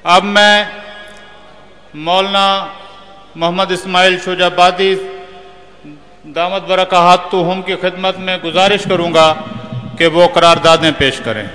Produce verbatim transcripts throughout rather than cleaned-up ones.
اب میں مولانا محمد اسماعیل شجابادی دامت برکاتہم کی خدمت میں گزارش کروں گا کہ وہ قراردادیں پیش کریں۔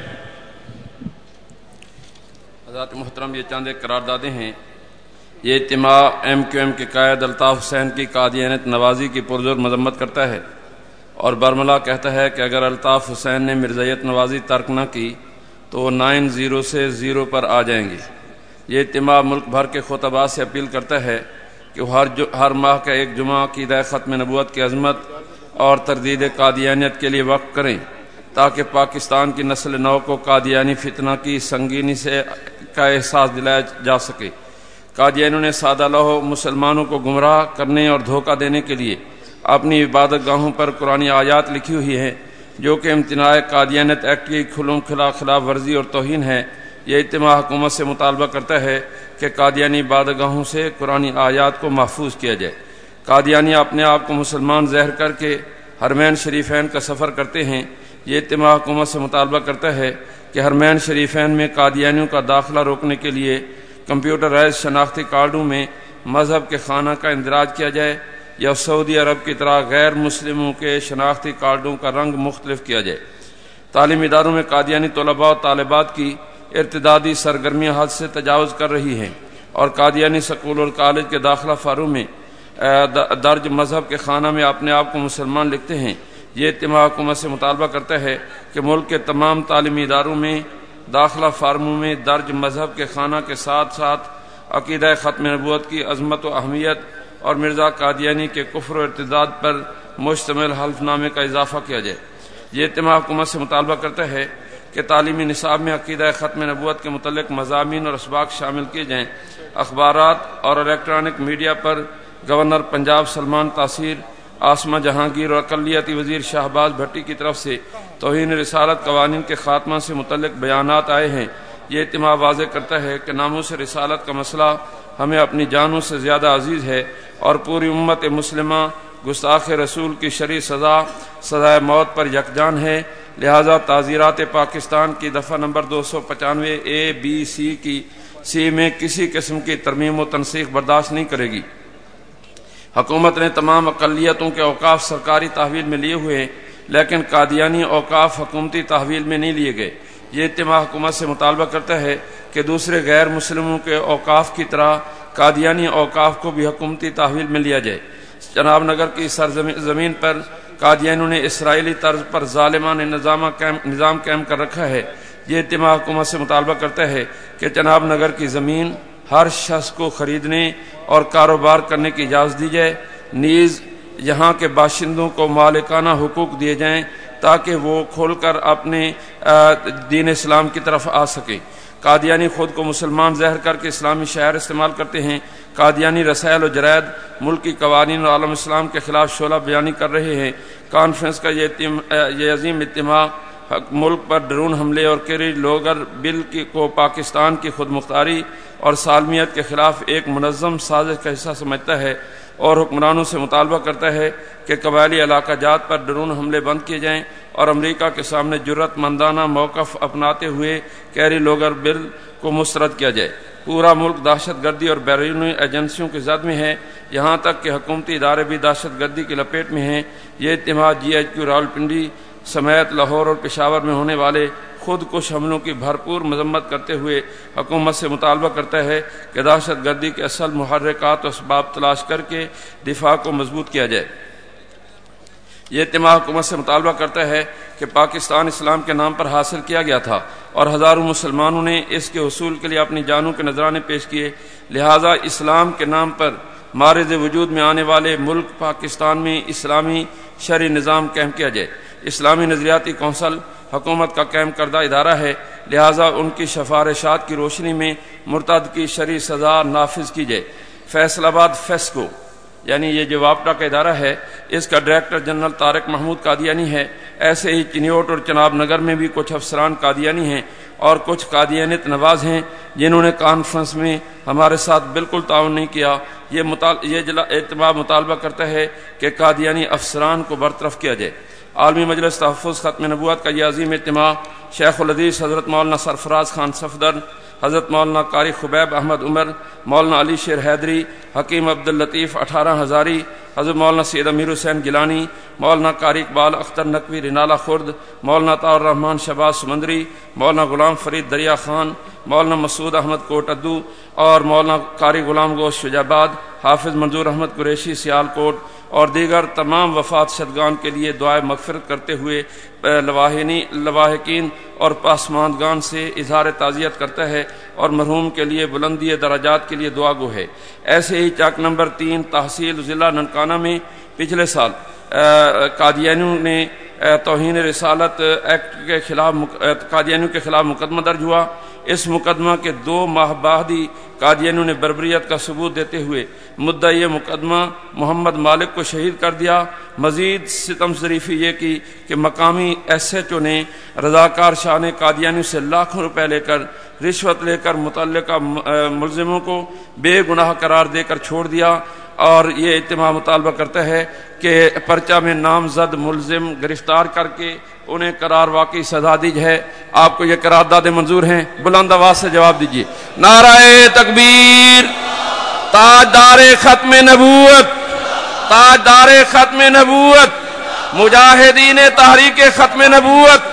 حضرات محترم، یہ چند ایک قراردادیں ہیں۔ یہ اجتماع ایم کیو ایم کے قائد الطاف حسین کی قادیانیت نوازی کی پرزور مذمت کرتا ہے اور برملا کہتا ہے کہ اگر الطاف حسین نے مرزائیت نوازی ترک نہ کی تو وہ نائن زیرو سے زیرو پر آ جائیں گے۔ یہ اجتماع ملک بھر کے خطباء سے اپیل کرتا ہے کہ وہ ہر, ہر ماہ کا ایک جمعہ عقیدہ ختم نبوت کی عظمت اور تردید قادیانیت کے لیے وقف کریں تاکہ پاکستان کی نسل نو کو قادیانی فتنہ کی سنگینی سے کا احساس دلایا جا سکے۔ قادیانیوں نے سادہ لوح مسلمانوں کو گمراہ کرنے اور دھوکہ دینے کے لیے اپنی عبادت گاہوں پر قرآنی آیات لکھی ہوئی ہیں جو کہ امتناع قادیانیت ایکٹ کی کھلم کھلا خلاف ورزی اور توہین ہے۔ یہ اجتماع حکومت سے مطالبہ کرتا ہے کہ قادیانی عبادت گاہوں سے قرآنی آیات کو محفوظ کیا جائے۔ قادیانی اپنے آپ کو مسلمان ظاہر کر کے حرمین شریفین کا سفر کرتے ہیں۔ یہ اجتماع حکومت سے مطالبہ کرتا ہے کہ حرمین شریفین میں قادیانیوں کا داخلہ روکنے کے لیے کمپیوٹرائز شناختی کارڈوں میں مذہب کے خانہ کا اندراج کیا جائے یا سعودی عرب کی طرح غیر مسلموں کے شناختی کارڈوں کا رنگ مختلف کیا جائے۔ تعلیمی اداروں میں قادیانی طلباء اور طالبات کی ارتدادی سرگرمیاں حد سے تجاوز کر رہی ہیں اور قادیانی سکول اور کالج کے داخلہ فارم میں درج مذہب کے خانہ میں اپنے آپ کو مسلمان لکھتے ہیں۔ یہ اجتماع حکومت سے مطالبہ کرتا ہے کہ ملک کے تمام تعلیمی اداروں میں داخلہ فارموں میں درج مذہب کے خانہ کے ساتھ ساتھ عقیدہ ختم نبوت کی عظمت و اہمیت اور مرزا قادیانی کے کفر و ارتداد پر مشتمل حلف نامے کا اضافہ کیا جائے۔ یہ اجتماع حکومت سے مطالبہ کرتا ہے کہ تعلیمی نصاب میں عقیدہ ختم نبوت کے متعلق مضامین اور اسباق شامل کیے جائیں۔ اخبارات اور الیکٹرانک میڈیا پر گورنر پنجاب سلمان تاثیر، عاصمہ جہانگیر اور اقلیتی وزیر شہباز بھٹی کی طرف سے توہین رسالت قوانین کے خاتمہ سے متعلق بیانات آئے ہیں۔ یہ اجتماع واضح کرتا ہے کہ ناموس رسالت کا مسئلہ ہمیں اپنی جانوں سے زیادہ عزیز ہے اور پوری امت مسلمہ گستاخ رسول کی شرعی سزا سزائے موت پر یکجان ہے، لہذا تعزیرات پاکستان کی دفعہ نمبر دو سو پچانوے اے بی سی کی سی میں کسی قسم کی ترمیم و تنسیخ برداشت نہیں کرے گی۔ حکومت نے تمام اقلیتوں کے اوقاف سرکاری تحویل میں لیے ہوئے ہیں لیکن قادیانی اوقاف حکومتی تحویل میں نہیں لیے گئے۔ یہ اجتماع حکومت سے مطالبہ کرتا ہے کہ دوسرے غیر مسلموں کے اوقاف کی طرح قادیانی اوقاف کو بھی حکومتی تحویل میں لیا جائے۔ جناب نگر کی سرزمین پر قادیانیوں نے اسرائیلی طرز پر ظالمانہ نظام قائم کر رکھا ہے۔ یہ اجتماع حکومت سے مطالبہ کرتا ہے کہ جناب نگر کی زمین ہر شخص کو خریدنے اور کاروبار کرنے کی اجازت دی جائے، نیز یہاں کے باشندوں کو مالکانہ حقوق دیے جائیں تاکہ وہ کھول کر اپنے دین اسلام کی طرف آ سکیں۔ قادیانی خود کو مسلمان ظاہر کر کے اسلامی شعائر استعمال کرتے ہیں۔ قادیانی رسائل و جرائد ملکی قوانین اور عالم اسلام کے خلاف شعلہ بیانی کر رہے ہیں۔ کانفرنس کا یہ عظیم اجتماع ملک پر ڈرون حملے اور کیری لوگر بل کو پاکستان کی خود مختاری اور سالمیت کے خلاف ایک منظم سازش کا حصہ سمجھتا ہے اور حکمرانوں سے مطالبہ کرتا ہے کہ قبائلی علاقہ جات پر ڈرون حملے بند کیے جائیں اور امریکہ کے سامنے جرأت مندانہ موقف اپناتے ہوئے کیری لوگر بل کو مسترد کیا جائے۔ پورا ملک دہشت گردی اور بیرونی ایجنسیوں کی زد میں ہے، یہاں تک کہ حکومتی ادارے بھی دہشت گردی کی لپیٹ میں ہیں۔ یہ اجتماع جی ایچ کیو راولپنڈی سمیت لاہور اور پشاور میں ہونے والے خود کش حملوں کی بھرپور مذمت کرتے ہوئے حکومت سے مطالبہ کرتا ہے کہ دہشت گردی کے اصل محرکات و اسباب تلاش کر کے دفاع کو مضبوط کیا جائے۔ یہ اجتماع حکومت سے مطالبہ کرتا ہے کہ پاکستان اسلام کے نام پر حاصل کیا گیا تھا اور ہزاروں مسلمانوں نے اس کے حصول کے لیے اپنی جانوں کے نذرانے پیش کیے، لہذا اسلام کے نام پر مارز وجود میں آنے والے ملک پاکستان میں اسلامی شرعی نظام قائم کیا جائے۔ اسلامی نظریاتی کونسل حکومت کا قائم کردہ ادارہ ہے، لہذا ان کی سفارشات کی روشنی میں مرتد کی شرعی سزا نافذ کی جائے۔ فیصل آباد فیسکو یعنی یہ جو واپٹا کا ادارہ ہے، اس کا ڈائریکٹر جنرل طارق محمود قادیانی ہے۔ ایسے ہی چنیوٹ اور چناب نگر میں بھی کچھ افسران قادیانی ہیں اور کچھ قادیانیت نواز ہیں جنہوں نے کانفرنس میں ہمارے ساتھ بالکل تعاون نہیں کیا۔ یہ مطال... یہ اجتماع مطالبہ کرتا ہے کہ قادیانی افسران کو برطرف کیا جائے۔ عالمی مجلس تحفظ ختم نبوت کا یہ عظیم اجتماع شیخ الحدیث حضرت مولانا سرفراز خان صفدر حضرت مولانا قاری خبیب احمد عمر، مولانا علی شیر حیدری، حکیم عبداللطیف اٹھارہ ہزاری، حضرت مولانا سید امیر حسین گیلانی، مولانا قاری اقبال اختر نقوی رینالہ خرد، مولانا عطاء الرحمن شہباز سمندری، مولانا غلام فرید دریا خان، مولانا مسعود احمد کوٹ ادو اور مولانا قاری غلام گوشت شجاع آباد، حافظ منظور احمد قریشی سیال کوٹ اور دیگر تمام وفات شدگان کے لیے دعائے مغفرت کرتے ہوئے لواحقین لواحقین اور پاسماندگان سے اظہار تعزیت کرتا ہے اور مرحوم کے لیے بلندی درجات کے لیے دعا گو ہے۔ ایسے ہی چاک نمبر تین تحصیل ضلع ننکانہ میں پچھلے سال قادیانیوں نے توہین رسالت ایکٹ کے خلاف قادیانیوں کے خلاف مقدمہ درج ہوا۔ اس مقدمہ کے دو ماہ بعد ہی قادیانیوں نے بربریت کا ثبوت دیتے ہوئے مدعی مقدمہ محمد مالک کو شہید کر دیا۔ مزید ستم ظریفی یہ کی کہ مقامی ایس ایچ او نے رضاکار شاہ نے قادیانیوں سے لاکھوں روپے لے کر رشوت لے کر متعلقہ ملزموں کو بے گناہ قرار دے کر چھوڑ دیا، اور یہ اجتماع مطالبہ کرتا ہے کہ پرچہ میں نامزد ملزم گرفتار کر کے انہیں قرار واقعی سزا دی جائے۔ آپ کو یہ قراردادیں منظور ہیں؟ بلند آواز سے جواب دیجیے۔ نعرہ تکبیر، تاجدار ختم نبوت، تاجدار ختم نبوت، مجاہدین تحریک ختم نبوت،